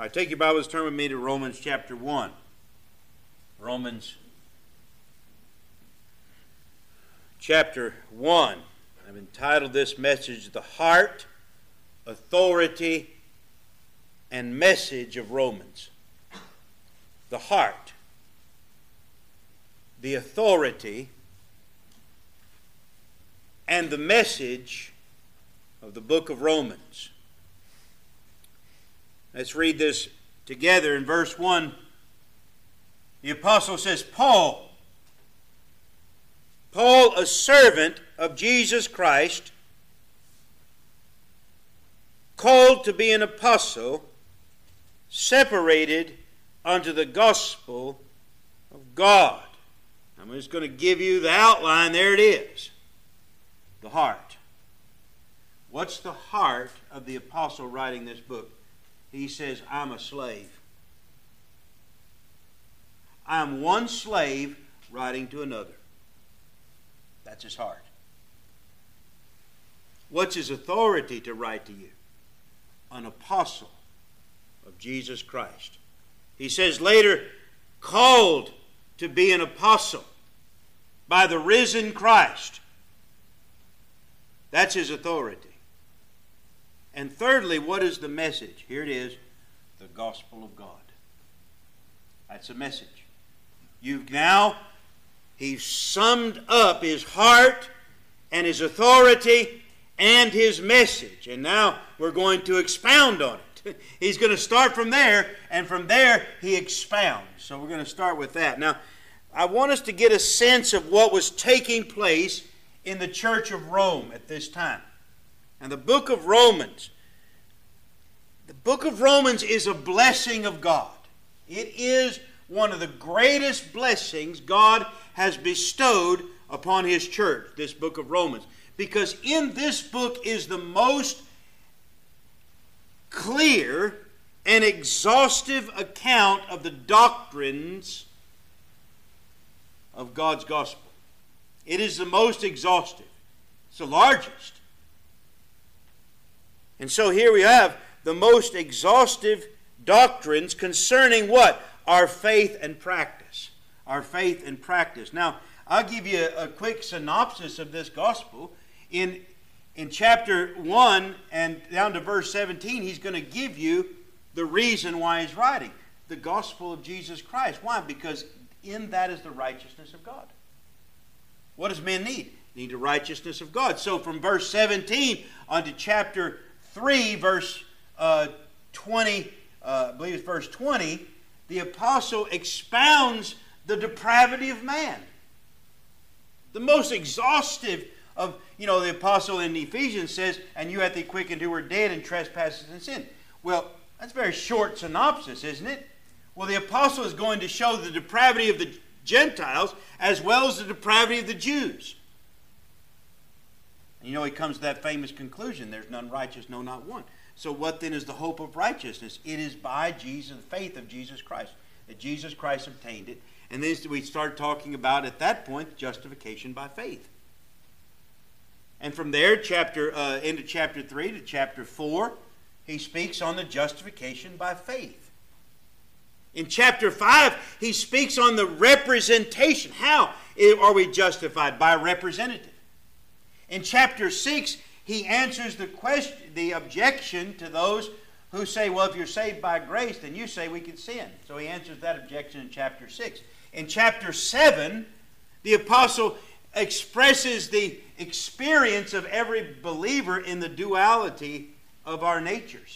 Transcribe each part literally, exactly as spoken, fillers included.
All right, take your Bibles, turn with me to Romans chapter one. Romans chapter one. I've entitled this message, The Heart, Authority, and Message of Romans. The heart, the authority, and the message of the book of Romans. Let's read this together in verse one. The apostle says, Paul, Paul, a servant of Jesus Christ, called to be an apostle, separated unto the gospel of God. I'm just going to give you the outline. There it is. The heart. What's the heart of the apostle writing this book? He says, I'm a slave. I'm one slave writing to another. That's his heart. What's his authority to write to you? An apostle of Jesus Christ. He says later, called to be an apostle by the risen Christ. That's his authority. And thirdly, what is the message? Here it is, the gospel of God. That's the message. You've now, he's summed up his heart and his authority and his message. And now we're going to expound on it. He's going to start from there, and from there he expounds. So we're going to start with that. Now, I want us to get a sense of what was taking place in the church of Rome at this time. And the book of Romans, the book of Romans is a blessing of God. It is one of the greatest blessings God has bestowed upon His church, this book of Romans. Because in this book is the most clear and exhaustive account of the doctrines of God's gospel. It is the most exhaustive. It's the largest. And so here we have the most exhaustive doctrines concerning what? Our faith and practice. Our faith and practice. Now, I'll give you a, a quick synopsis of this gospel. In, in chapter one and down to verse seventeen, he's going to give you the reason why he's writing. The gospel of Jesus Christ. Why? Because in that is the righteousness of God. What does men need? They need the righteousness of God. So from verse seventeen unto chapter three, verse uh, twenty, uh, I believe it's verse twenty, the apostle expounds the depravity of man. The most exhaustive of, you know, the apostle in Ephesians says, and you hath he quickened who were dead in trespasses and sin. Well, that's a very short synopsis, isn't it? Well, the apostle is going to show the depravity of the Gentiles as well as the depravity of the Jews. You know, he comes to that famous conclusion, there's none righteous, no, not one. So what then is the hope of righteousness? It is by Jesus, the faith of Jesus Christ, that Jesus Christ obtained it. And then we start talking about, at that point, justification by faith. And from there, chapter uh, into chapter three to chapter four, he speaks on the justification by faith. In chapter five, he speaks on the representation. How are we justified? By a representative. In chapter six, he answers the question, the objection to those who say, well, if you're saved by grace, then you say we can sin. So he answers that objection in chapter six. In chapter seven, the apostle expresses the experience of every believer in the duality of our natures.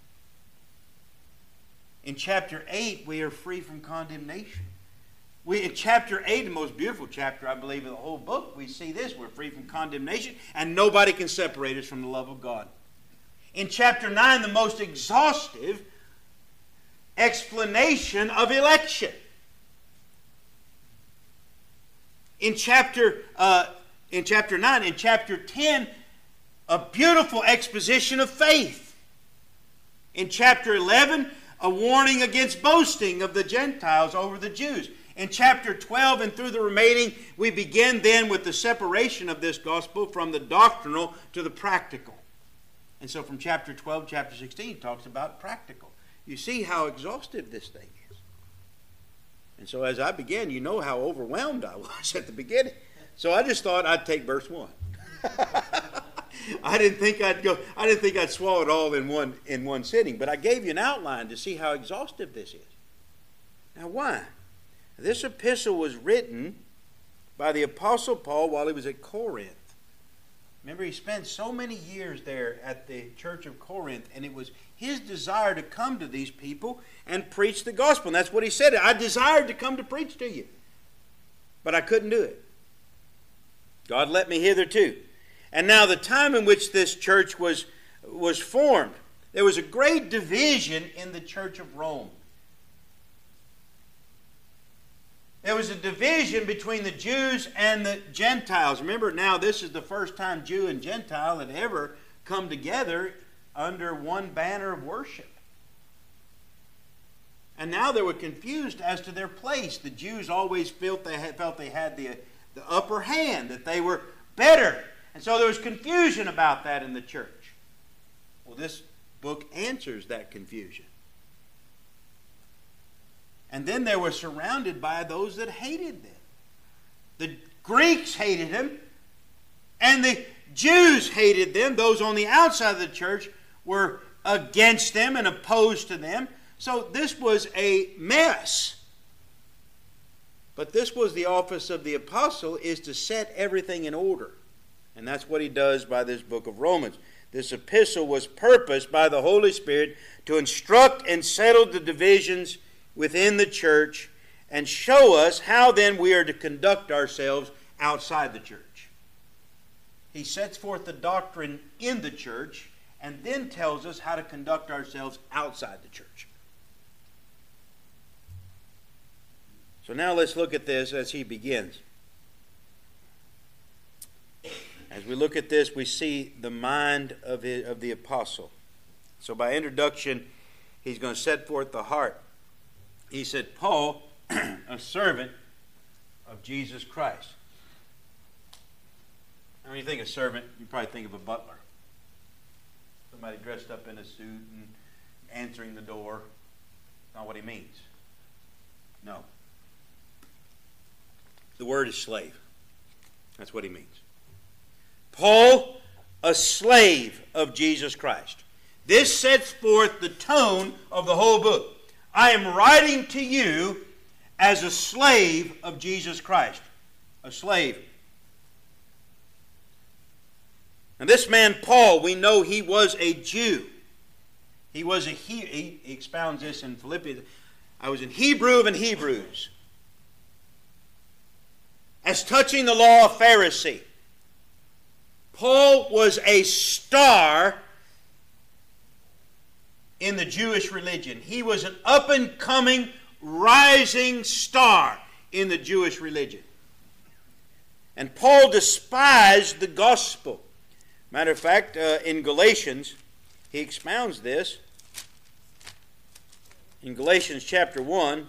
In chapter eight, we are free from condemnation. We, in chapter eight, the most beautiful chapter, I believe, of the whole book, we see this. We're free from condemnation, and nobody can separate us from the love of God. In chapter nine, the most exhaustive explanation of election. In chapter, uh, in chapter nine, in chapter ten, a beautiful exposition of faith. In chapter eleven, a warning against boasting of the Gentiles over the Jews. In chapter twelve and through the remaining, we begin then with the separation of this gospel from the doctrinal to the practical. And so from chapter twelve, chapter sixteen, talks about practical. you see how exhaustive this thing is. And so as I began, you know how overwhelmed I was at the beginning. So I just thought I'd take verse one. I didn't think I'd go. I didn't think I'd swallow it all in one in one sitting. But I gave you an outline to see how exhaustive this is. Now, why? This epistle was written by the Apostle Paul while he was at Corinth. Remember, he spent so many years there at the church of Corinth, and it was his desire to come to these people and preach the gospel. And that's what he said. I desired to come to preach to you, but I couldn't do it. God let me hitherto. And now the time in which this church was, was formed, there was a great division in the church of Rome. There was a division between the Jews and the Gentiles. Remember, now this is the first time Jew and Gentile had ever come together under one banner of worship. And now they were confused as to their place. The Jews always felt they had, felt they had the, the upper hand, that they were better. And so there was confusion about that in the church. Well, this book answers that confusion. And then they were surrounded by those that hated them. The Greeks hated them, and the Jews hated them. Those on the outside of the church were against them and opposed to them. So this was a mess. But this was the office of the apostle, is to set everything in order. And that's what he does by this book of Romans. This epistle was purposed by the Holy Spirit to instruct and settle the divisions within the church and show us how then we are to conduct ourselves outside the church. He sets forth the doctrine in the church and then tells us how to conduct ourselves outside the church. So now let's look at this as he begins. As we look at this, we see the mind of, his, of the apostle. So by introduction, he's going to set forth the heart. He said, Paul, a servant of Jesus Christ. Now, when you think of servant, you probably think of a butler. Somebody dressed up in a suit and answering the door. Not what he means. No. The word is slave. That's what he means. Paul, a slave of Jesus Christ. This sets forth the tone of the whole book. I am writing to you as a slave of Jesus Christ. A slave. And this man Paul, we know he was a Jew. He was a he, he expounds this in Philippians. I was in Hebrew of an Hebrews. As touching the law of Pharisee. Paul was a star in the Jewish religion. He was an up-and-coming, rising star in the Jewish religion. And Paul despised the gospel. Matter of fact, uh, in Galatians, he expounds this. In Galatians chapter one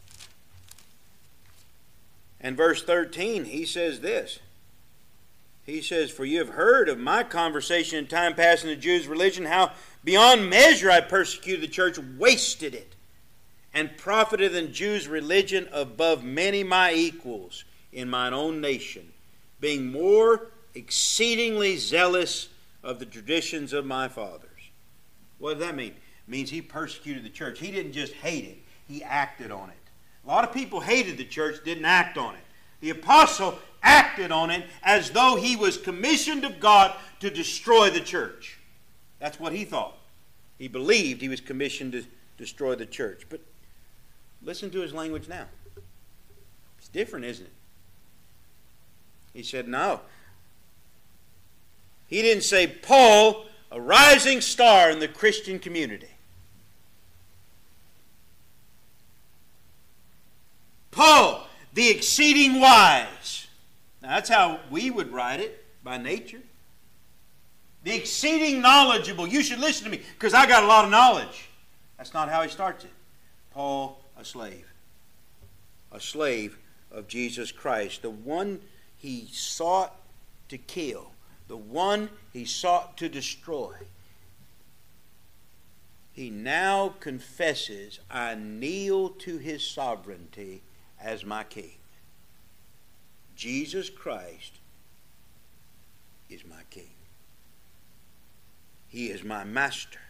and verse thirteen, he says this. He says, for you have heard of my conversation in time past in the Jews' religion, how beyond measure I persecuted the church, wasted it, and profited in Jews' religion above many my equals in mine own nation, being more exceedingly zealous of the traditions of my fathers. What does that mean? It means he persecuted the church. He didn't just hate it, he acted on it. A lot of people hated the church, didn't act on it. The apostle acted on it as though he was commissioned of God to destroy the church. That's what he thought. He believed he was commissioned to destroy the church. But listen to his language now. It's different, isn't it? He said, no. He didn't say, Paul, a rising star in the Christian community. Paul, the exceeding wise. Now, that's how we would write it by nature. The exceeding knowledgeable. You should listen to me because I got a lot of knowledge. That's not how he starts it. Paul, a slave. A slave of Jesus Christ. The one he sought to kill. The one he sought to destroy. he now confesses, I kneel to his sovereignty as my king. Jesus Christ is my king. He is my master.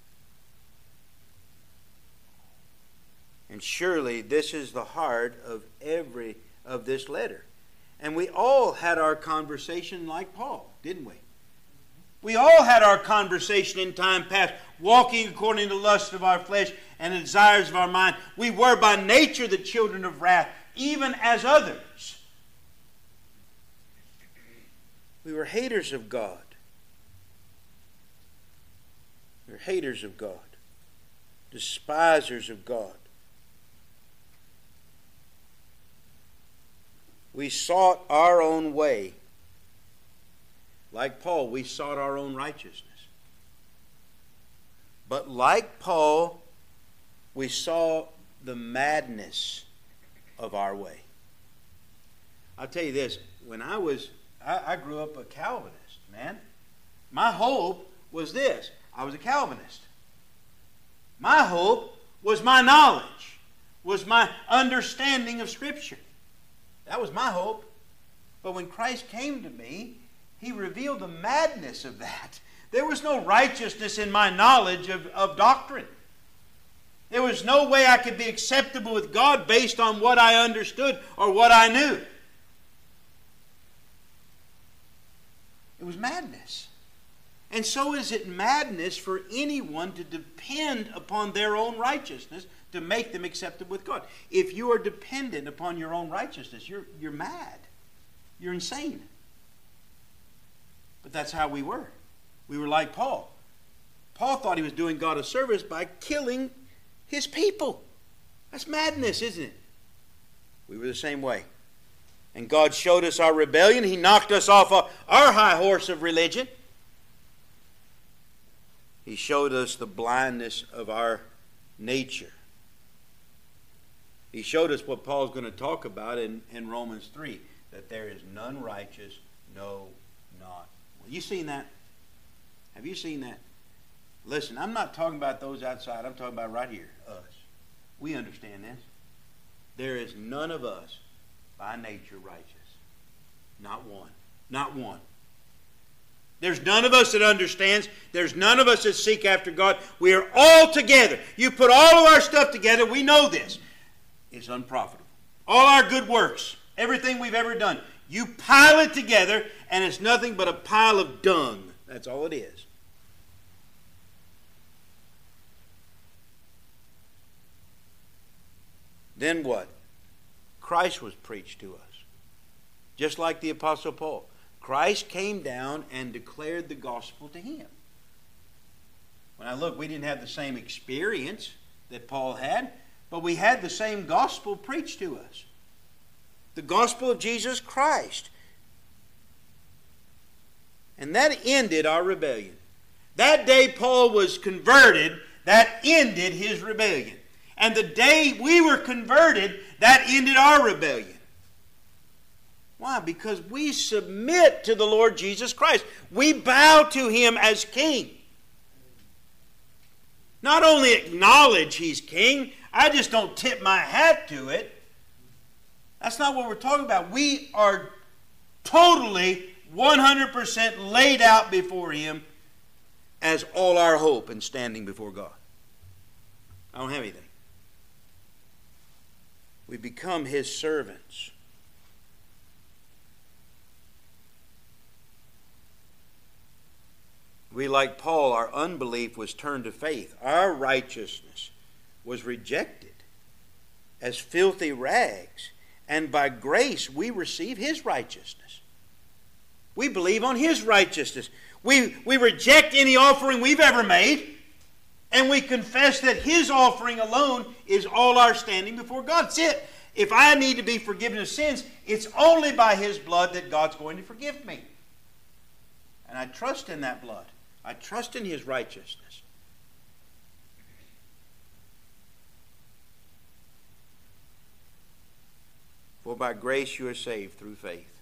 And surely this is the heart of every of this letter. And we all had our conversation like Paul, didn't we? We all had our conversation in time past, walking according to the lust of our flesh and the desires of our mind. We were by nature the children of wrath, even as others. We were haters of God. We were haters of God, despisers of God. We sought our own way. Like Paul, we sought our own righteousness. But like Paul, we saw the madness of our way. I'll tell you this, when I was, I, I grew up a Calvinist, man. My hope was this. I was a Calvinist. My hope was my knowledge, was my understanding of Scripture. That was my hope. But when Christ came to me, He revealed the madness of that. There was no righteousness in my knowledge of, of doctrine. There was no way I could be acceptable with God based on what I understood or what I knew. It was madness. And so is it madness for anyone to depend upon their own righteousness to make them acceptable with God. If you are dependent upon your own righteousness, you're, you're mad. You're insane. But that's how we were. We were like Paul. Paul thought he was doing God a service by killing his people. That's madness, isn't it? We were the same way. And God showed us our rebellion. He knocked us off our high horse of religion. He showed us the blindness of our nature. He showed us what Paul's going to talk about in, in Romans three, that there is none righteous, no, not one. You seen that? Have you seen that? Listen, I'm not talking about those outside. I'm talking about right here, us. We understand this. There is none of us by nature righteous. Not one. Not one. There's none of us that understands. There's none of us that seek after God. We are all together. You put all of our stuff together, we know this. It's unprofitable. All our good works, everything we've ever done, you pile it together and it's nothing but a pile of dung. That's all it is. Then what? Christ was preached to us. Just like the Apostle Paul. Christ came down and declared the gospel to him. When I look, we didn't have the same experience that Paul had, but we had the same gospel preached to us. The gospel of Jesus Christ. And that ended our rebellion. That day Paul was converted, that ended his rebellion. And the day we were converted, that ended our rebellion. Why? Because we submit to the Lord Jesus Christ. We bow to Him as King. Not only acknowledge He's King, I just don't tip my hat to it. That's not what we're talking about. We are totally one hundred percent laid out before Him as all our hope in standing before God. I don't have anything. We become His servants. We, like Paul, our unbelief was turned to faith. Our righteousness was rejected as filthy rags. And by grace we receive His righteousness. We believe on His righteousness. We, we reject any offering we've ever made. And we confess that His offering alone is all our standing before God. That's it. If I need to be forgiven of sins, it's only by His blood that God's going to forgive me. And I trust in that blood. I trust in His righteousness. For by grace you are saved through faith.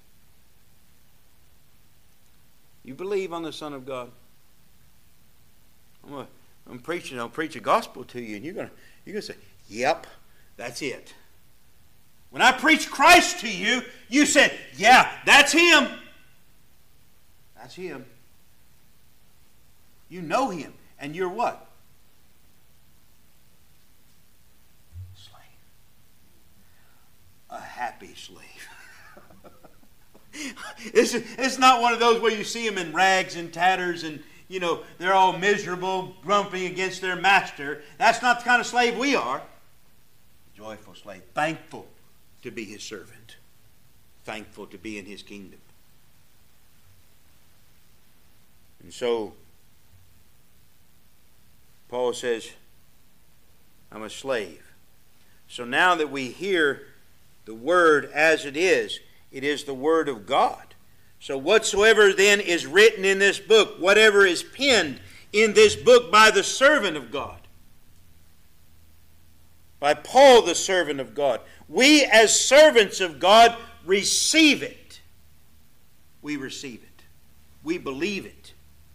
You believe on the Son of God? I'm going I'm preaching, I'll preach a gospel to you, and you're gonna you're gonna say, "Yep, that's it." When I preach Christ to you, you said, "Yeah, that's Him. That's Him." You know Him, and you're what? Slave. A happy slave. It's, it's not one of those where you see them in rags and tatters and, you know, they're all miserable, grumping against their master. That's not the kind of slave we are. Joyful slave, thankful to be His servant, thankful to be in His kingdom. And so, Paul says, I'm a slave. So now that we hear the word as it is, it is the word of God. So whatsoever then is written in this book, whatever is penned in this book by the servant of God, by Paul the servant of God, we as servants of God receive it. We receive it. We believe it.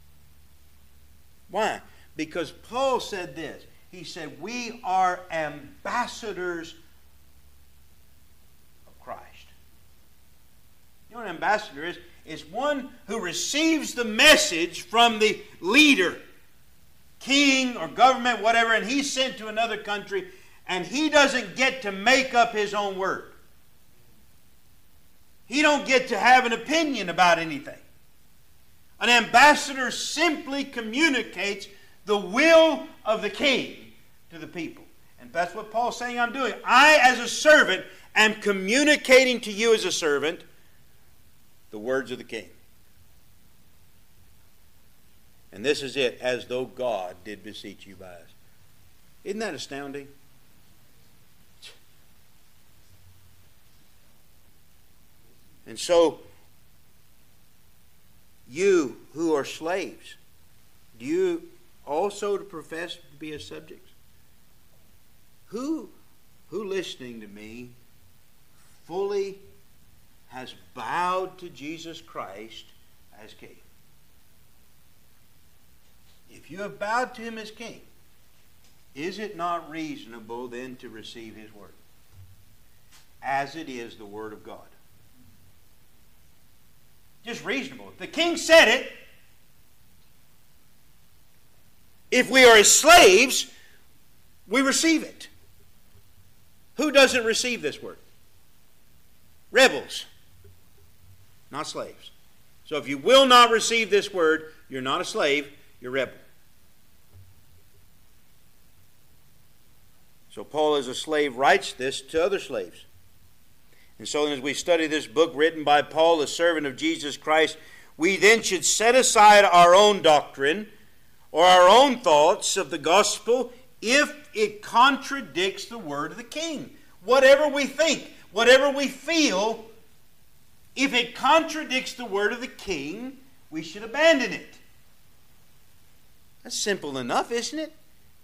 Why? Because Paul said this. He said, we are ambassadors of Christ. You know what an ambassador is? It's one who receives the message from the leader, king or government, whatever, and he's sent to another country, and he doesn't get to make up his own word. He don't get to have an opinion about anything. An ambassador simply communicates the will of the king to the people. And that's what Paul's saying I'm doing. I, as a servant, am communicating to you as a servant the words of the king. And this is it, as though God did beseech you by us. Isn't that astounding? And so, you who are slaves, do you also profess to be a subject? Who, who listening to me fully has bowed to Jesus Christ as King? If you have bowed to Him as King, is it not reasonable then to receive His word? As it is the word of God. Just reasonable. If the king said it, if we are His slaves, we receive it. Who doesn't receive this word? Rebels, not slaves. So if you will not receive this word, you're not a slave, you're a rebel. So Paul as a slave writes this to other slaves. And so as we study this book written by Paul, the servant of Jesus Christ, we then should set aside our own doctrine or our own thoughts of the gospel if it contradicts the word of the king. Whatever we think, whatever we feel, if it contradicts the word of the king, we should abandon it. That's simple enough, isn't it?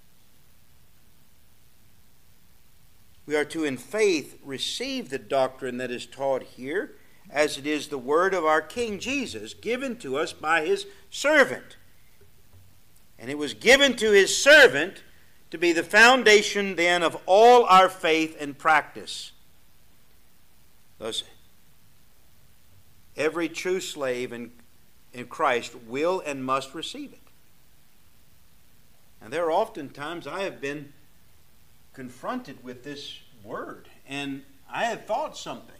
We are to, in faith, receive the doctrine that is taught here, as it is the word of our King Jesus, given to us by His servant. And it was given to His servant to be the foundation, then, of all our faith and practice. Thus, every true slave in, in Christ will and must receive it. And there are often times I have been confronted with this word, and I had thought something.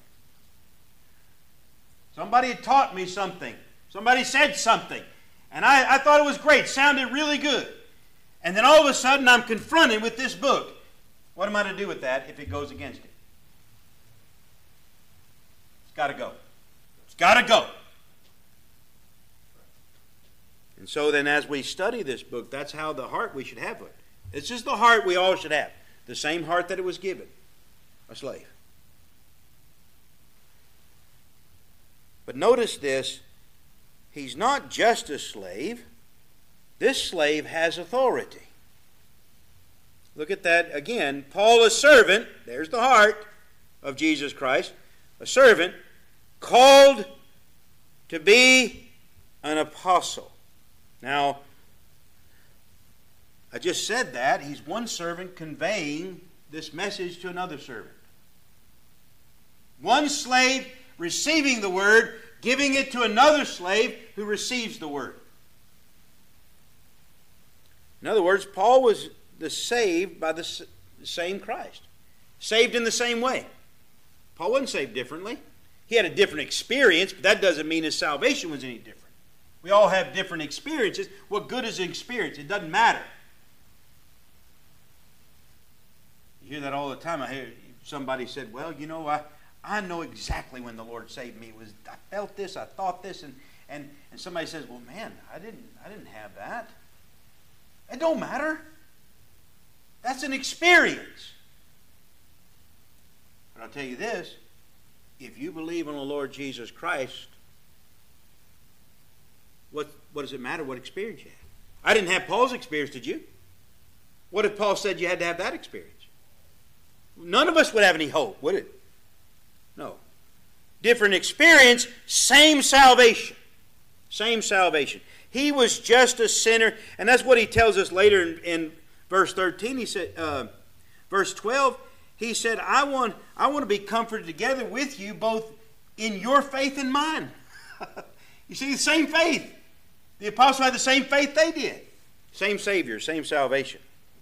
Somebody had taught me something. Somebody said something. And I, I thought it was great. Sounded really good. And then all of a sudden I'm confronted with this book. What am I to do with that if it goes against it? It's got to go. It's got to go. And so then as we study this book, that's how the heart we should have it. This is the heart we all should have. The same heart that it was given. A slave. But notice this. He's not just a slave. This slave has authority. Look at that again. Paul, a servant, there's the heart of Jesus Christ, a servant called to be an apostle. Now, I just said that. He's one servant conveying this message to another servant. One slave receiving the word, giving it to another slave who receives the word. In other words, Paul was the saved by the same Christ. Saved in the same way. Paul wasn't saved differently. He had a different experience, but that doesn't mean his salvation was any different. We all have different experiences. What good is an experience? It doesn't matter. You hear that all the time. I hear somebody said, well, you know, I, I know exactly when the Lord saved me. It was I felt this, I thought this, and, and, and somebody says, well, man, I didn't, I didn't have that. It don't matter. That's an experience. But I'll tell you this, if you believe in the Lord Jesus Christ, what, what does it matter what experience you had? I didn't have Paul's experience, did you? What if Paul said you had to have that experience? None of us would have any hope, would it? No. Different experience, same salvation. Same salvation. He was just a sinner, and that's what he tells us later in, in verse thirteen. He said, uh, verse twelve, he said, I want, I want to be comforted together with you both in your faith and mine. You see, the same faith. The apostles had the same faith they did. Same Savior, same salvation.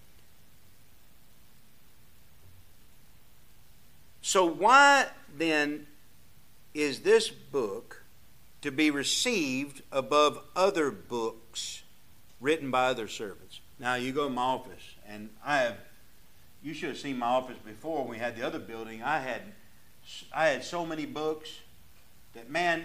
So why then is this book to be received above other books written by other servants? Now you go to my office, and I have, you should have seen my office before when we had the other building. I had, I had so many books that, man,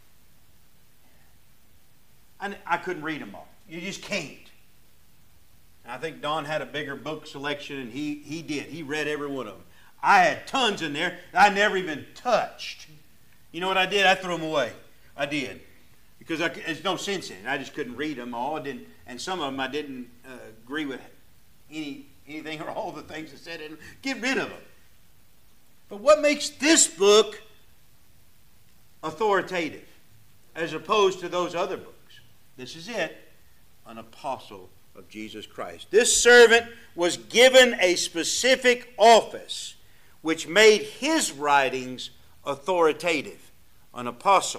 I, I couldn't read them all. You just can't. I think Don had a bigger book selection, and he, he did. He read every one of them. I had tons in there that I never even touched. You know what I did? I threw them away. I did. Because I, there's no sense in it. I just couldn't read them all. I didn't, and some of them I didn't uh, agree with any anything or all the things that said in them. Get rid of them. But what makes this book authoritative as opposed to those other books? This is it. An apostle of Jesus Christ. This servant was given a specific office which made his writings authoritative. An apostle.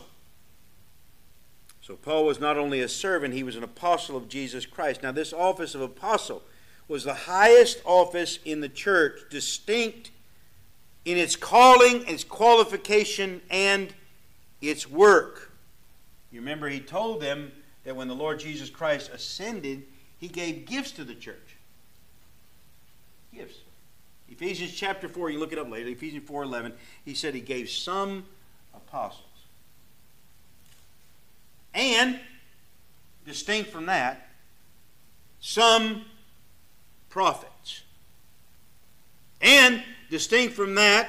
So Paul was not only a servant, he was an apostle of Jesus Christ. Now this office of apostle was the highest office in the church, distinct in its calling, its qualification, and its work. You remember he told them that when the Lord Jesus Christ ascended, he gave gifts to the church. Gifts. Ephesians chapter four, you can look it up later, Ephesians four eleven, he said he gave some apostles. And, distinct from that, some prophets. And, distinct from that,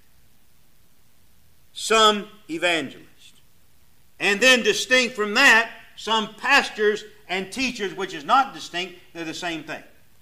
some evangelists. And then, distinct from that, some pastors and teachers, which is not distinct, they're the same thing.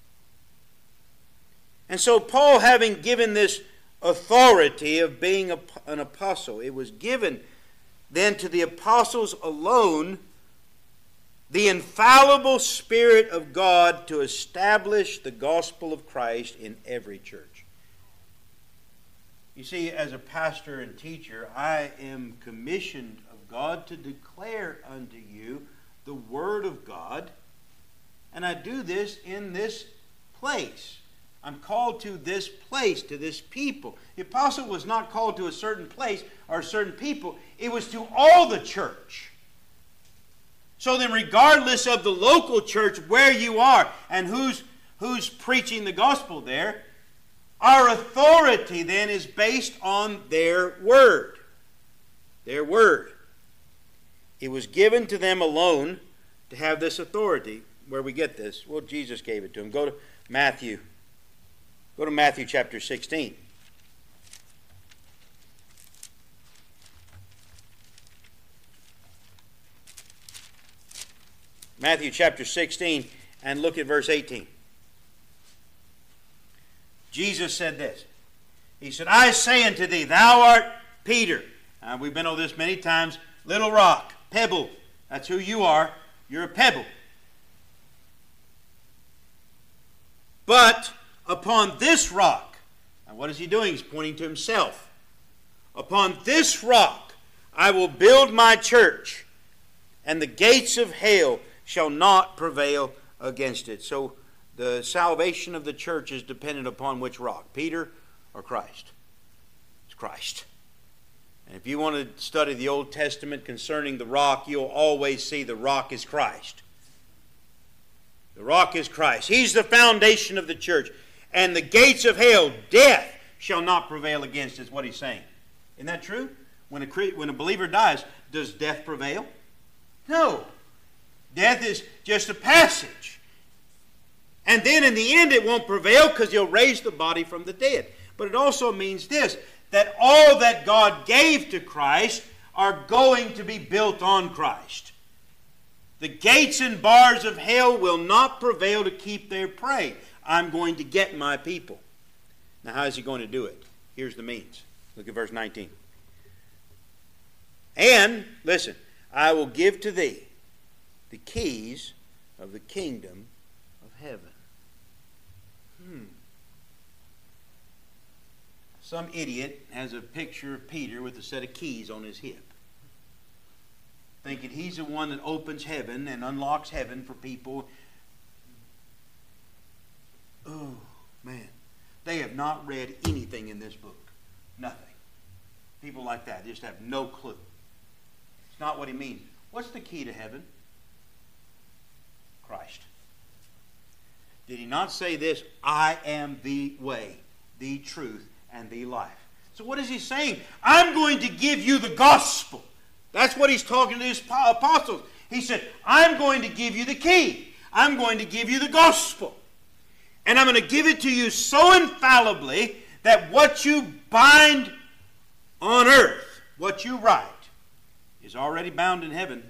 And so Paul, having given this authority of being a, an apostle, it was given then to the apostles alone the infallible Spirit of God to establish the gospel of Christ in every church. You see, as a pastor and teacher, I am commissioned of God to declare unto you the Word of God, and I do this in this place. I'm called to this place, to this people. The apostle was not called to a certain place or a certain people. It was to all the church. So then, regardless of the local church, where you are and who's, who's preaching the gospel there, our authority then is based on their word. Their word. It was given to them alone to have this authority. Where we get this? Well, Jesus gave it to them. Go to Matthew. Go to Matthew chapter sixteen. Matthew chapter sixteen, and look at verse eighteen. Jesus said this. He said, I say unto thee, thou art Peter. Uh, we've been over this many times. Little rock, pebble. That's who you are. You're a pebble. But upon this rock, and what is he doing? He's pointing to himself. Upon this rock I will build my church, and the gates of hell shall not prevail against it. So the salvation of the church is dependent upon which rock? Peter or Christ? It's Christ. And if you want to study the Old Testament concerning the rock, you'll always see the rock is Christ. The rock is Christ. He's the foundation of the church. And the gates of hell, death, shall not prevail against, is what he's saying. Isn't that true? When a, when a believer dies, does death prevail? No. Death is just a passage. And then in the end it won't prevail because he'll raise the body from the dead. But it also means this, that all that God gave to Christ are going to be built on Christ. The gates and bars of hell will not prevail to keep their prey. I'm going to get my people. Now how is he going to do it? Here's the means. Look at verse nineteen. And, listen, I will give to thee the keys of the kingdom of heaven. Hmm. Some idiot has a picture of Peter with a set of keys on his hip, thinking he's the one that opens heaven and unlocks heaven for people. Oh, man. They have not read anything in this book. Nothing. People like that just have no clue. It's not what he means. What's the key to heaven? Christ. Did he not say this? I am the way, the truth, and the life. So what is he saying? I'm going to give you the gospel. That's what he's talking to his apostles. He said, I'm going to give you the key. I'm going to give you the gospel. And I'm going to give it to you so infallibly that what you bind on earth, what you write, is already bound in heaven.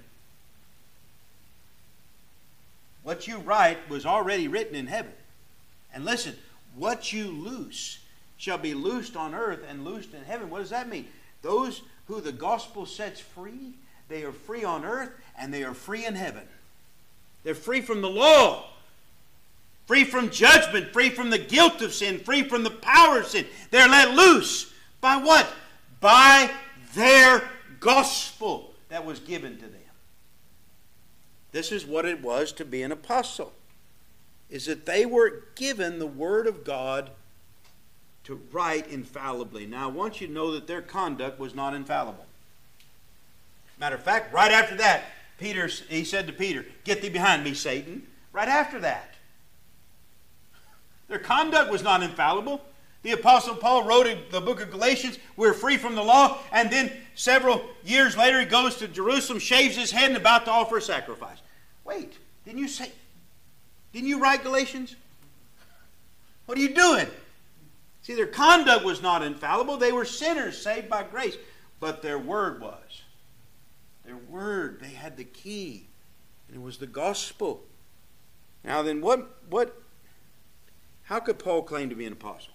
What you write was already written in heaven. And listen, what you loose shall be loosed on earth and loosed in heaven. What does that mean? Those who the gospel sets free, they are free on earth and they are free in heaven. They're free from the law, free from judgment, free from the guilt of sin, free from the power of sin. They're let loose. By what? By their gospel that was given to them. This is what it was to be an apostle, is that they were given the Word of God to write infallibly. Now, I want you to know that their conduct was not infallible. Matter of fact, right after that, Peter, he said to Peter, get thee behind me, Satan. Right after that. Their conduct was not infallible. The Apostle Paul wrote in the book of Galatians, we're free from the law, and then several years later he goes to Jerusalem, shaves his head, and about to offer a sacrifice. Wait, didn't you say, didn't you write Galatians? What are you doing? See, their conduct was not infallible. They were sinners saved by grace. But their word was. Their word, they had the key. And it was the gospel. Now then, what, what, how could Paul claim to be an apostle?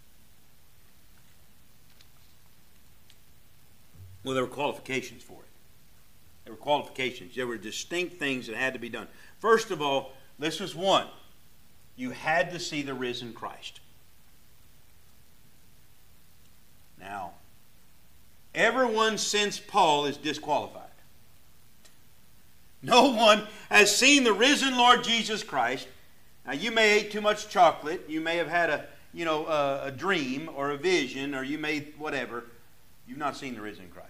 Well, there were qualifications for it. There were qualifications. There were distinct things that had to be done. First of all, this was one. You had to see the risen Christ. Now, everyone since Paul is disqualified. No one has seen the risen Lord Jesus Christ. Now, you may have ate too much chocolate. You may have had a, you know, a, a dream or a vision, or you may whatever. You've not seen the risen Christ.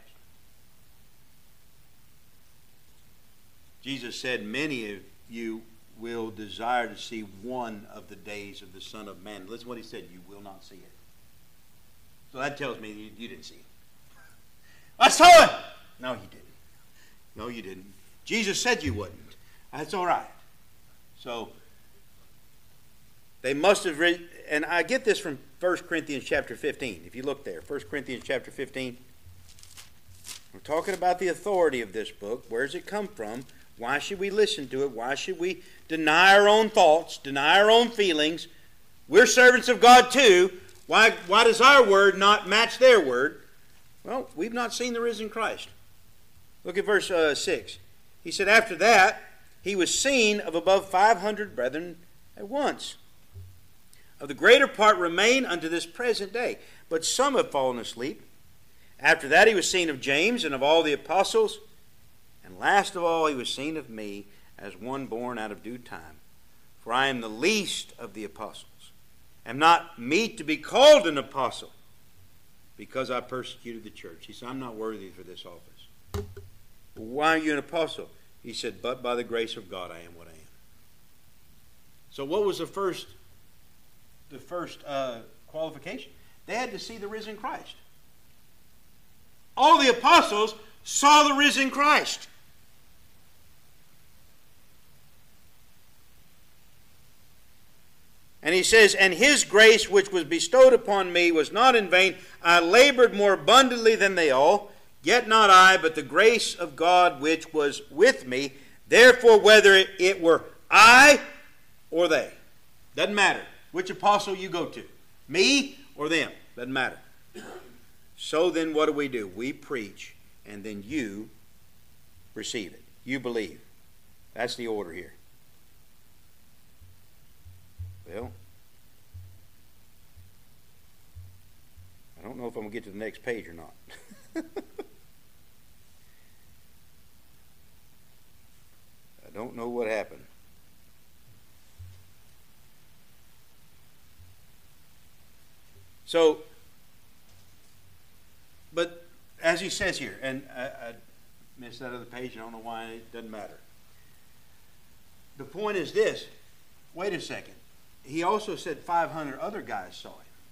Jesus said, many of you will desire to see one of the days of the Son of Man. Listen to what he said, you will not see it. So that tells me you, you didn't see it. I saw it! No, you didn't. No, you didn't. Jesus said you wouldn't. That's all right. So, they must have read, and I get this from First Corinthians chapter fifteen. If you look there, First Corinthians chapter fifteen. We're talking about the authority of this book. Where does it come from? Why should we listen to it? Why should we deny our own thoughts, deny our own feelings? We're servants of God too. Why, why does our word not match their word? Well, we've not seen the risen Christ. Look at verse uh, six. He said, after that, he was seen of above five hundred brethren at once. of the greater part remain unto this present day, but some have fallen asleep. After that he was seen of James and of all the apostles, and last of all he was seen of me, as one born out of due time. For I am the least of the apostles, am not meet to be called an apostle, because I persecuted the church. He said, I'm not worthy for this office. Well, why are you an apostle? He said, but by the grace of God I am what I am. So what was the first, the first uh, qualification? They had to see the risen Christ. All the apostles saw the risen Christ. And he says, and his grace which was bestowed upon me was not in vain. I labored more abundantly than they all. Yet not I, but the grace of God which was with me. Therefore, whether it were I or they, doesn't matter which apostle you go to, me or them, doesn't matter. So then what do we do? We preach, and then you receive it. You believe. That's the order here. Well, I don't know if I'm going to get to the next page or not. I don't know what happened. So, but as he says here, and I, I missed that other page, I don't know why, it doesn't matter. The point is this, wait a second. He also said five hundred other guys saw him.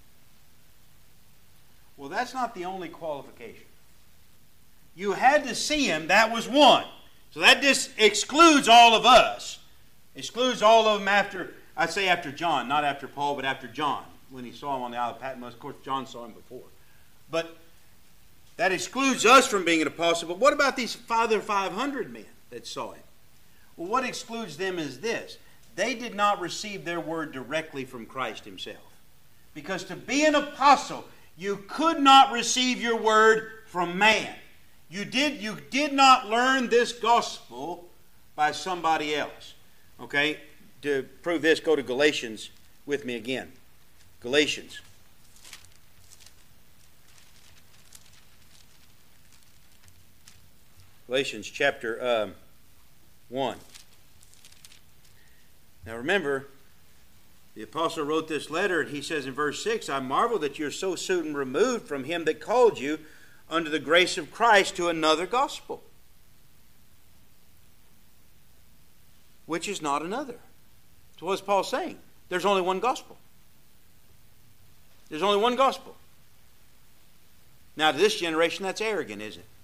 Well, that's not the only qualification. You had to see him, that was one. So that just excludes all of us. Excludes all of them after, I'd say after John, not after Paul, but after John, when he saw him on the Isle of Patmos. Of course, John saw him before. But that excludes us from being an apostle. But what about these other five hundred men that saw him? Well, what excludes them is this. They did not receive their word directly from Christ himself. Because to be an apostle, you could not receive your word from man. You did, you did not learn this gospel by somebody else. Okay? To prove this, go to Galatians with me again. Galatians. Galatians chapter um, one. Now remember, the apostle wrote this letter, and he says in verse six, I marvel that you're so soon removed from him that called you under the grace of Christ to another gospel, which is not another. So what's Paul saying? There's only one gospel. There's only one gospel. Now to this generation, that's arrogant, isn't it?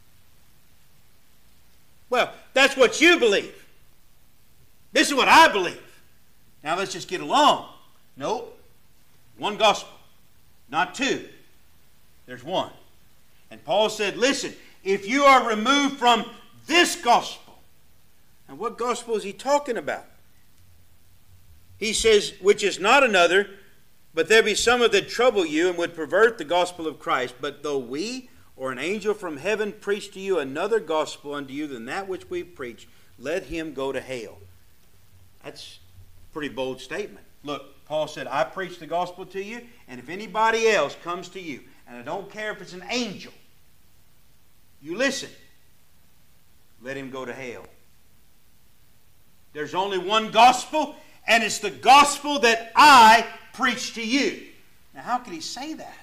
Well, that's what you believe. This is what I believe. Now let's just get along. Nope. One gospel. Not two. There's one. And Paul said, listen, if you are removed from this gospel, and what gospel is he talking about? He says, which is not another, but there be some of that trouble you and would pervert the gospel of Christ. But though we or an angel from heaven preach to you another gospel unto you than that which we preach, let him go to hell. That's a pretty bold statement. Look, Paul said, I preach the gospel to you, and if anybody else comes to you, and I don't care if it's an angel, you listen, let him go to hell. There's only one gospel, and it's the gospel that I preach to you. Now, how can he say that?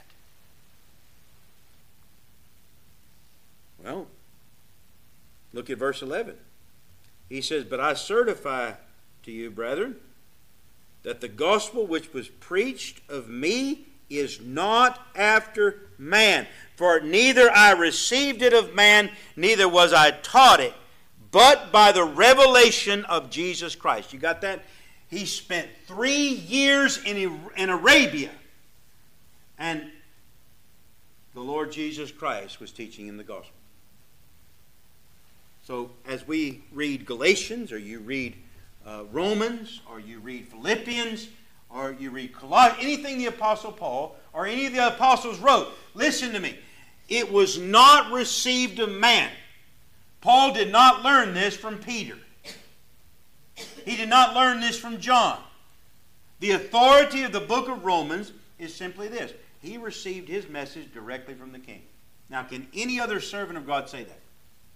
Well, look at verse eleven. He says, but I certify to you, brethren, that the gospel which was preached of me is not after man. For neither I received it of man, neither was I taught it, but by the revelation of Jesus Christ. You got that? He spent three years in, in Arabia, and the Lord Jesus Christ was teaching him the gospel. So as we read Galatians, or you read uh, Romans, or you read Philippians, or you read Colossians, anything the Apostle Paul or any of the apostles wrote, listen to me. It was not received of man. Paul did not learn this from Peter. He did not learn this from John. The authority of the book of Romans is simply this. He received his message directly from the king. Now, can any other servant of God say that?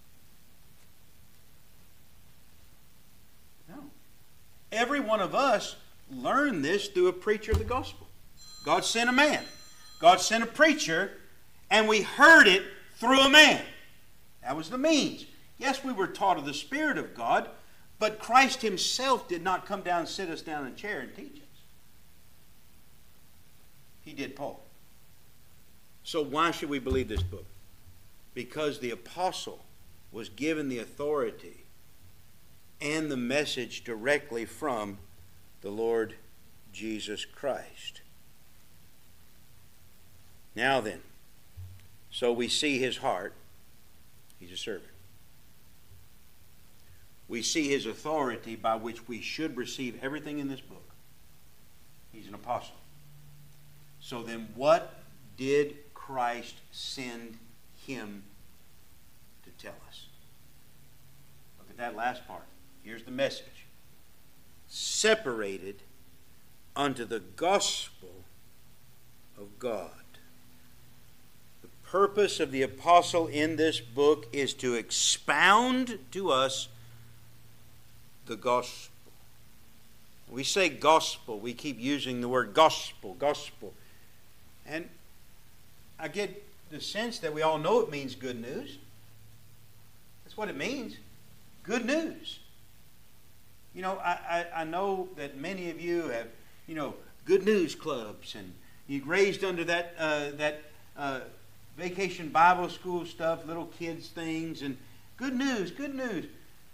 No. Every one of us learned this through a preacher of the gospel. God sent a man. God sent a preacher, and we heard it through a man. That was the means. Yes, we were taught of the Spirit of God, but Christ himself did not come down and sit us down in a chair and teach us. He did Paul. So why should we believe this book? Because the apostle was given the authority and the message directly from the Lord Jesus Christ. Now then, so we see his heart. He's a servant. We see his authority by which we should receive everything in this book. He's an apostle. So then what did Christ send him to tell us? Look at that last part. Here's the message. Separated unto the gospel of God. The purpose of the apostle in this book is to expound to us the gospel. We say gospel. We keep using the word gospel, gospel. And I get the sense that we all know it means good news. That's what it means. Good news. You know, I, I, I know that many of you have, you know, good news clubs, and you're raised under that uh, that uh, vacation Bible school stuff, little kids things, and good news, good news.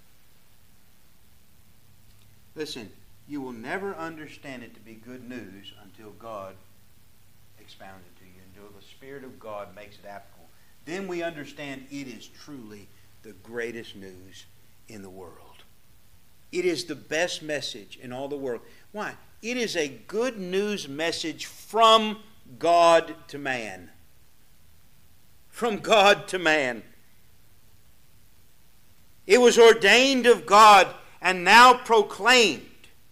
Listen, you will never understand it to be good news until God expounds it to you, until the Spirit of God makes it applicable. Then we understand it is truly the greatest news in the world. It is the best message in all the world. Why? It is a good news message from God to man. From God to man. It was ordained of God and now proclaimed.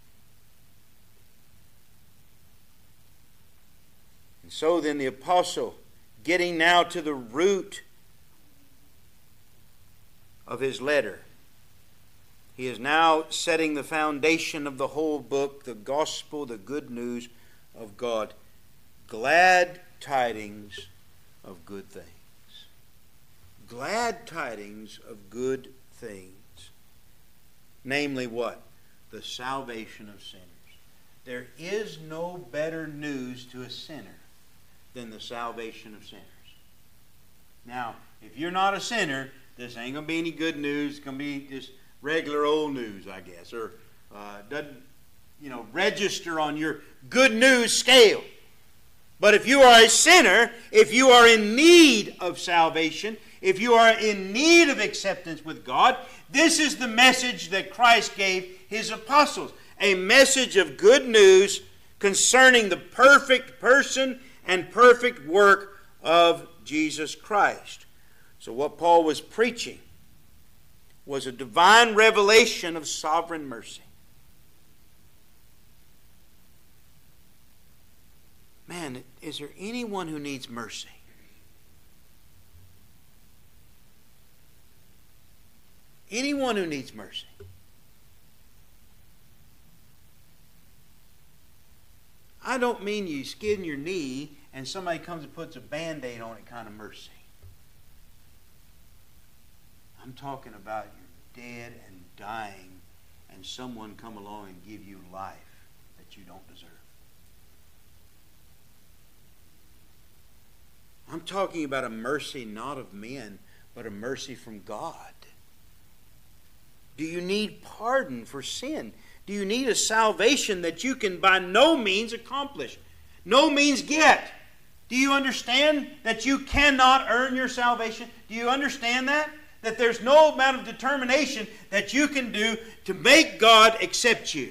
And so then the apostle, getting now to the root of his letter, he is now setting the foundation of the whole book, the gospel, the good news of God. Glad tidings of good things. Glad tidings of good things. Namely what? The salvation of sinners. There is no better news to a sinner than the salvation of sinners. Now, if you're not a sinner, this ain't going to be any good news. It's going to be just regular old news, I guess, or uh, doesn't, you know, register on your good news scale. But if you are a sinner, if you are in need of salvation, if you are in need of acceptance with God, this is the message that Christ gave his apostles. A message of good news concerning the perfect person and perfect work of Jesus Christ. So what Paul was preaching was a divine revelation of sovereign mercy. Man, is there anyone who needs mercy? Anyone who needs mercy. I don't mean you skin your knee and somebody comes and puts a Band-Aid on it kind of mercy. I'm talking about you're dead and dying and someone come along and give you life that you don't deserve. I'm talking about a mercy not of men, but a mercy from God. Do you need pardon for sin? Do you need a salvation that you can by no means accomplish? No means get. Do you understand that you cannot earn your salvation? Do you understand that? That there's no amount of determination that you can do to make God accept you.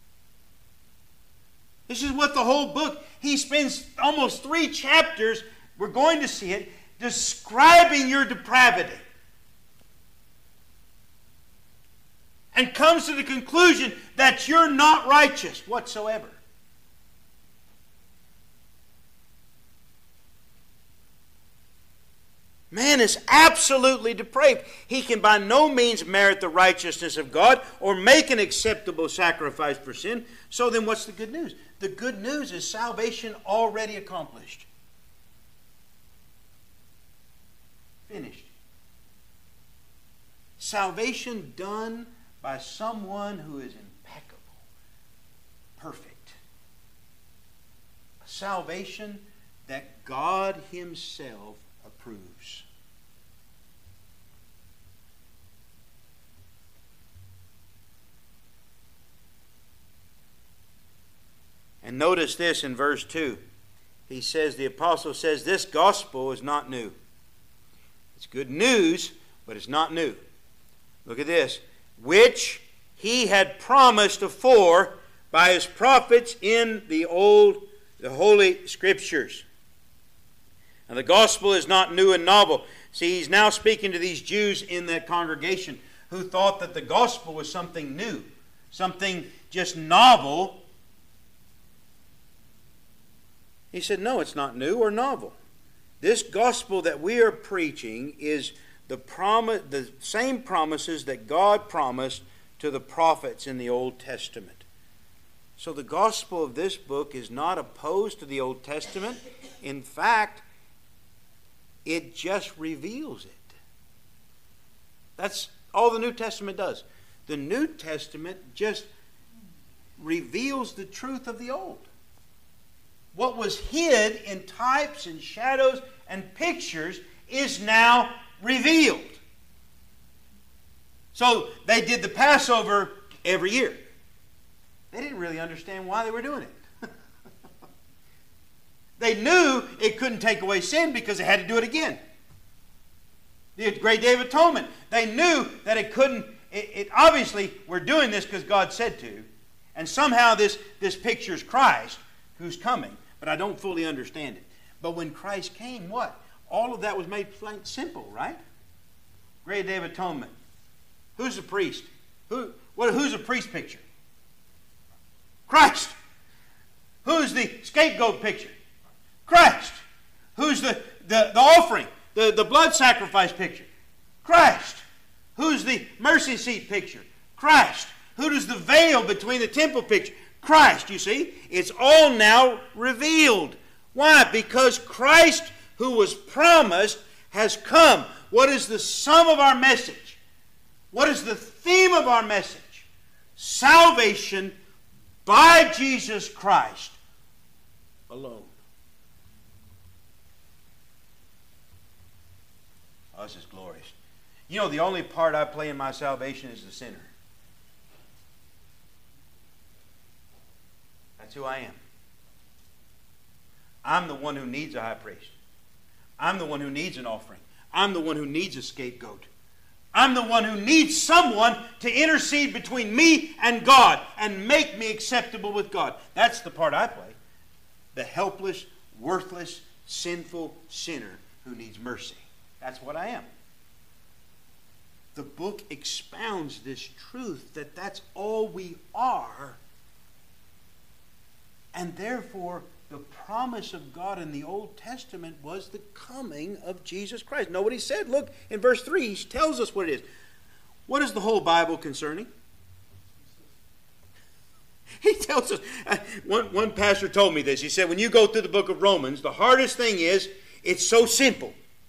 This is what the whole book, he spends almost three chapters, we're going to see it, describing your depravity. And comes to the conclusion that you're not righteous whatsoever. Man is absolutely depraved. He can by no means merit the righteousness of God or make an acceptable sacrifice for sin. So then what's the good news? The good news is salvation already accomplished. Finished. Salvation done by someone who is impeccable, perfect. A salvation that God Himself approves. And notice this in verse two. He says, the apostle says, this gospel is not new. It's good news, but it's not new. Look at this. Which He had promised afore by His prophets in the old, the Holy Scriptures. Now the gospel is not new and novel. See, he's now speaking to these Jews in that congregation who thought that the gospel was something new, something just novel. He said, no, it's not new or novel. This gospel that we are preaching is the promise, the same promises that God promised to the prophets in the Old Testament. So the gospel of this book is not opposed to the Old Testament. In fact, it just reveals it. That's all the New Testament does. The New Testament just reveals the truth of the Old. What was hid in types and shadows and pictures is now revealed. So they did the Passover every year. They didn't really understand why they were doing it. They knew it couldn't take away sin because they had to do it again. The Great Day of Atonement. They knew that it couldn't, it, it obviously we're doing this because God said to. And somehow this, this pictures Christ who's coming. But I don't fully understand it. But when Christ came, what? All of that was made plain simple, right? Great Day of Atonement. Who's the priest? Who? What? Who's the priest picture? Christ. Who's the scapegoat picture? Christ. Who's the, the, the offering? The, the blood sacrifice picture? Christ. Who's the mercy seat picture? Christ. Who does the veil between the temple picture? Christ, you see. It's all now revealed. Why? Because Christ, who was promised, has come. What is the sum of our message? What is the theme of our message? Salvation by Jesus Christ alone. Oh, this is glorious. You know, the only part I play in my salvation is the sinner. That's who I am. I'm the one who needs a high priest. I'm the one who needs an offering. I'm the one who needs a scapegoat. I'm the one who needs someone to intercede between me and God and make me acceptable with God. That's the part I play. The helpless, worthless, sinful sinner who needs mercy. That's what I am. The book expounds this truth that that's all we are. And therefore, the promise of God in the Old Testament was the coming of Jesus Christ. Know what he said? Look, in verse three, he tells us what it is. What is the whole Bible concerning? He tells us. Uh, one, one pastor told me this. He said, when you go through the book of Romans, the hardest thing is, it's so simple.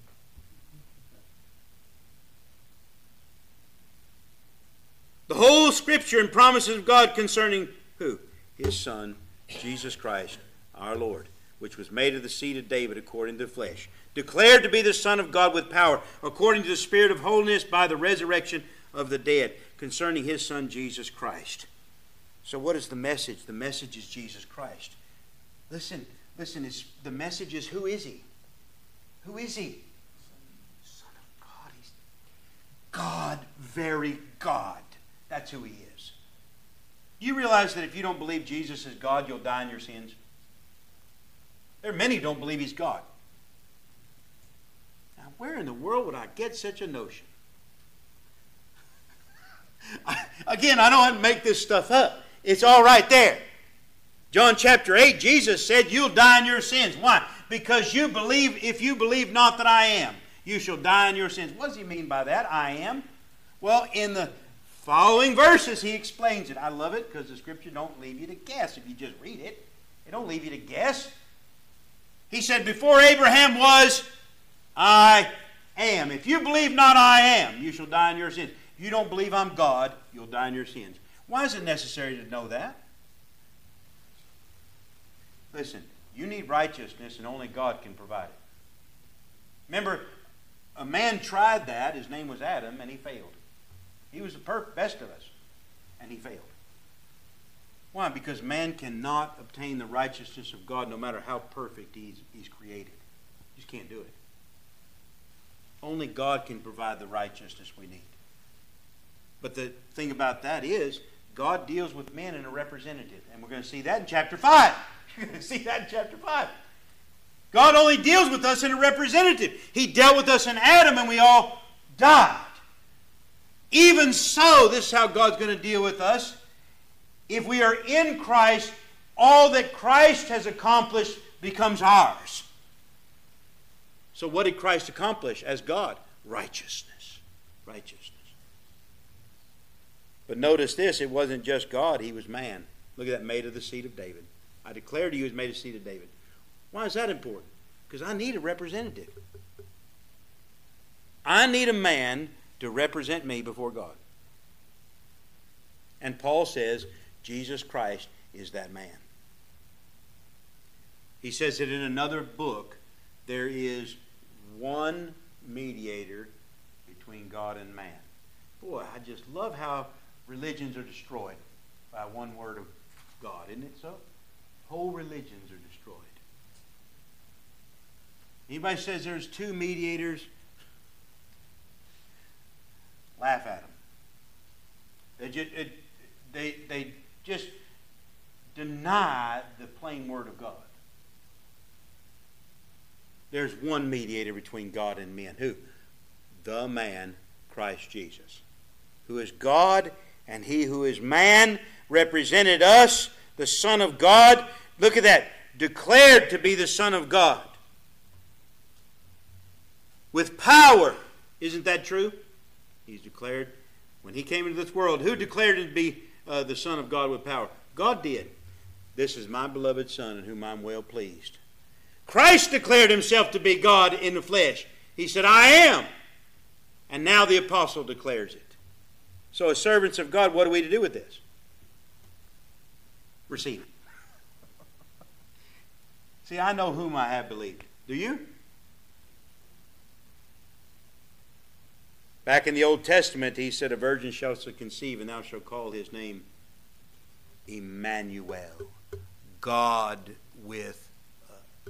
The whole Scripture and promises of God concerning who? His Son, Jesus Christ, our Lord, which was made of the seed of David according to the flesh, declared to be the Son of God with power, according to the Spirit of holiness by the resurrection of the dead, concerning His Son Jesus Christ. So what is the message? The message is Jesus Christ. Listen, listen, it's, the message is, who is He? Who is He? Son of God. He's God, very God. That's who He is. Do you realize that if you don't believe Jesus is God, you'll die in your sins? There are many who don't believe He's God. Now, where in the world would I get such a notion? I, again, I don't make this stuff up. It's all right there. John chapter eight, Jesus said, you'll die in your sins. Why? Because you believe, if you believe not that I am. you shall die in your sins. What does he mean by that? I am. Well, in the following verses, he explains it. I love it because the Scripture don't leave you to guess if you just read it. It don't leave you to guess. He said, before Abraham was, I am. If you believe not I am, you shall die in your sins. If you don't believe I'm God, you'll die in your sins. Why is it necessary to know that? Listen, you need righteousness and only God can provide it. Remember, a man tried that. His name was Adam, and he failed. He was the best of us, and he failed. Why? Because man cannot obtain the righteousness of God no matter how perfect he's, he's created. He just can't do it. Only God can provide the righteousness we need. But the thing about that is, God deals with men in a representative. And we're going to see that in chapter five. You're going to see that in chapter five. God only deals with us in a representative. He dealt with us in Adam and we all died. Even so, this is how God's going to deal with us. If we are in Christ, all that Christ has accomplished becomes ours. So what did Christ accomplish as God? Righteousness. Righteousness. But notice this, it wasn't just God, he was man. Look at that, made of the seed of David. I declare to you, he was made of the seed of David. Why is that important? Because I need a representative. I need a man to represent me before God. And Paul says, Jesus Christ is that man. He says that in another book, there is one mediator between God and man. Boy, I just love how religions are destroyed by one word of God, isn't it so? Whole religions are destroyed. Anybody says there's two mediators, laugh at them. They just, it, they, they just deny the plain word of God. There's one mediator between God and men. Who? The man, Christ Jesus, who is God, and he who is man represented us, the Son of God. Look at that. Declared to be the Son of God. With power. Isn't that true? He's declared. When he came into this world, who declared him to be uh, the Son of God with power? God did. This is my beloved Son in whom I'm well pleased. Christ declared himself to be God in the flesh. He said, I am. And now the apostle declares it. So as servants of God, what are we to do with this? Receive it. See, I know whom I have believed. Do you? Back in the Old Testament, he said, a virgin shall conceive, and thou shalt call his name Emmanuel. God with us.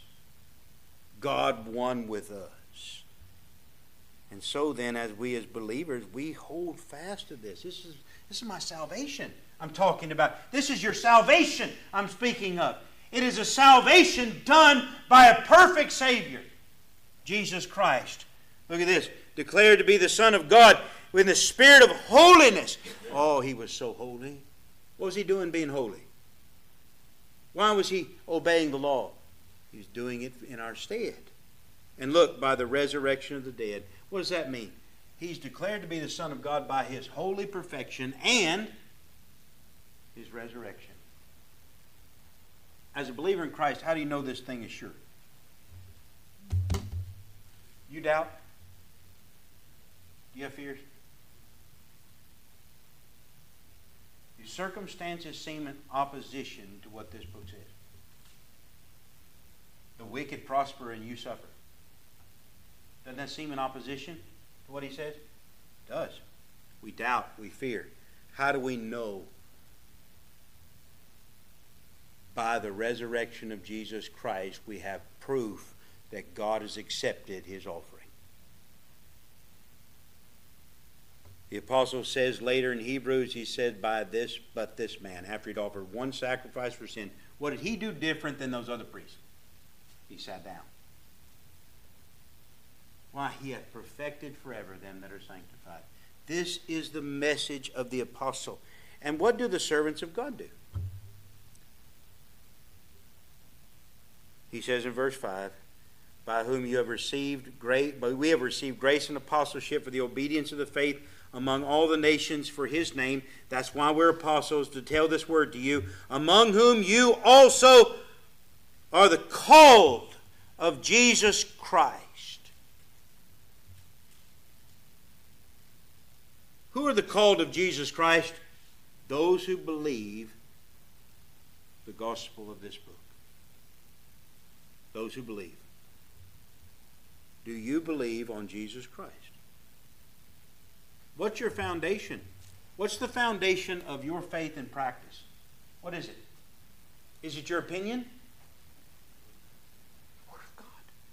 God one with us. And so then, as we as believers, we hold fast to this. This is, this is my salvation I'm talking about. This is your salvation I'm speaking of. It is a salvation done by a perfect Savior, Jesus Christ. Look at this. Declared to be the Son of God with the spirit of holiness. Oh, he was so holy. What was he doing being holy? Why was he obeying the law? He was doing it in our stead. And look, by the resurrection of the dead. What does that mean? He's declared to be the Son of God by his holy perfection and his resurrection. As a believer in Christ, how do you know this thing is sure? You doubt? Do you have fears? Your circumstances seem in opposition to what this book says. The wicked prosper and you suffer. Doesn't that seem in opposition to what he says? It does. We doubt, we fear. How do we know? By the resurrection of Jesus Christ, we have proof that God has accepted his offering. The apostle says later in Hebrews, he said, by this, but this man, after he'd offered one sacrifice for sin, what did he do different than those other priests? He sat down. Why? He hath perfected forever them that are sanctified. This is the message of the apostle. And what do the servants of God do? He says in verse five, by whom you have received grace, but we have received grace and apostleship for the obedience of the faith among all the nations for his name. That's why we're apostles, to tell this word to you, among whom you also are the called of Jesus Christ. Who are the called of Jesus Christ? Those who believe the gospel of this book. Those who believe. Do you believe on Jesus Christ? What's your foundation? What's the foundation of your faith and practice? What is it? Is it your opinion? The Word of God.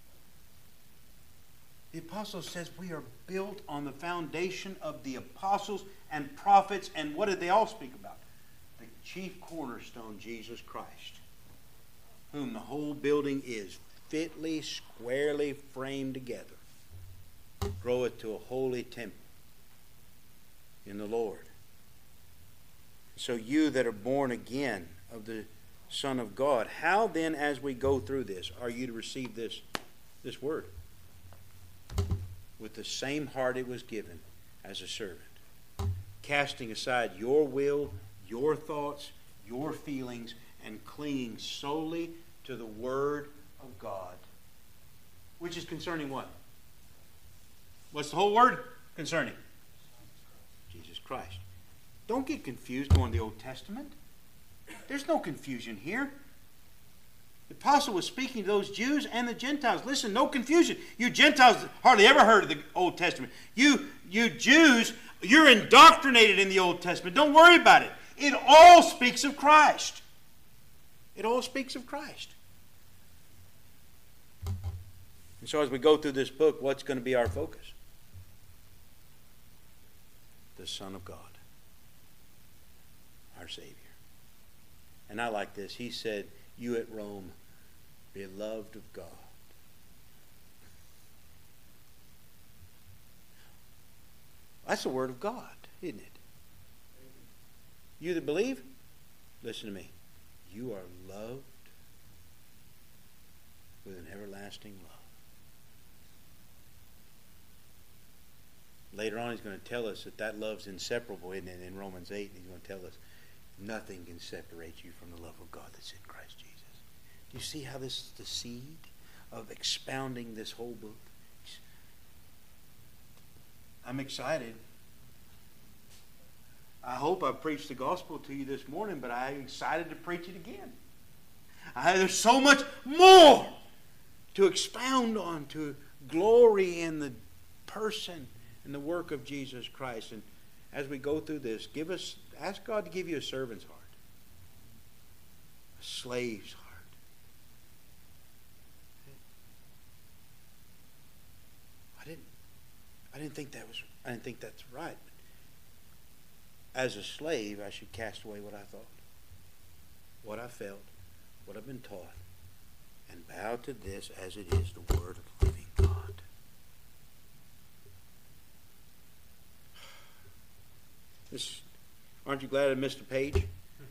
The apostle says we are built on the foundation of the apostles and prophets. And what did they all speak about? The chief cornerstone, Jesus Christ, whom the whole building is fitly, squarely framed together, groweth to a holy temple in the Lord. So you that are born again of the Son of God, how then, as we go through this, are you to receive this, this word? With the same heart it was given as a servant, casting aside your will, your thoughts, your feelings, and clinging solely to the Word of God, which is concerning what? What's the whole word concerning? Jesus Christ. Don't get confused going to the Old Testament. There's no confusion here. The apostle was speaking to those Jews and the Gentiles. Listen, no confusion. You Gentiles hardly ever heard of the Old Testament. You, you Jews, you're indoctrinated in the Old Testament. Don't worry about it. It all speaks of Christ. It all speaks of Christ. And so as we go through this book, what's going to be our focus? The Son of God, our Savior. And I like this. He said, you at Rome, beloved of God. That's the Word of God, isn't it? You that believe, listen to me. You are loved with an everlasting love. Later on, he's going to tell us that that love's inseparable, isn't it? In Romans eight, he's going to tell us nothing can separate you from the love of God that's in Christ Jesus. Do you see how this is the seed of expounding this whole book? I'm excited. I hope I preached the gospel to you this morning, but I'm excited to preach it again. I, there's so much more to expound on, to glory in the person and the work of Jesus Christ. And as we go through this, give us, ask God to give you a servant's heart, a slave's heart. I didn't, I didn't think that was, I didn't think that's right. As a slave, I should cast away what I thought, what I felt, what I've been taught, and bow to this as it is the Word of the living God. This, aren't you glad I missed a page?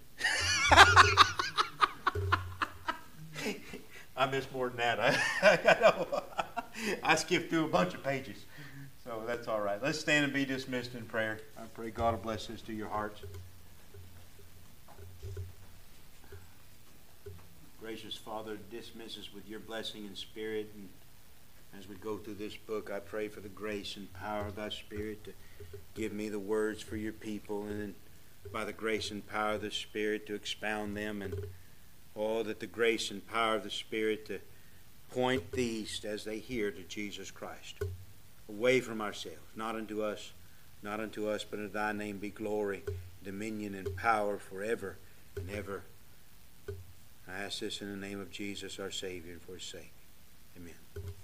I missed more than that. I, I know. I skipped through a bunch of pages. So that's all right. Let's stand and be dismissed in prayer. I pray God will bless this to your hearts. Gracious Father, dismiss us with your blessing and spirit. And as we go through this book, I pray for the grace and power of thy Spirit to give me the words for your people, and then by the grace and power of the Spirit to expound them, and oh, that the grace and power of the Spirit to point these as they hear to Jesus Christ. Away from ourselves, not unto us, not unto us, but unto thy name be glory, dominion, and power forever and ever. I ask this in the name of Jesus, our Savior, and for his sake. Amen.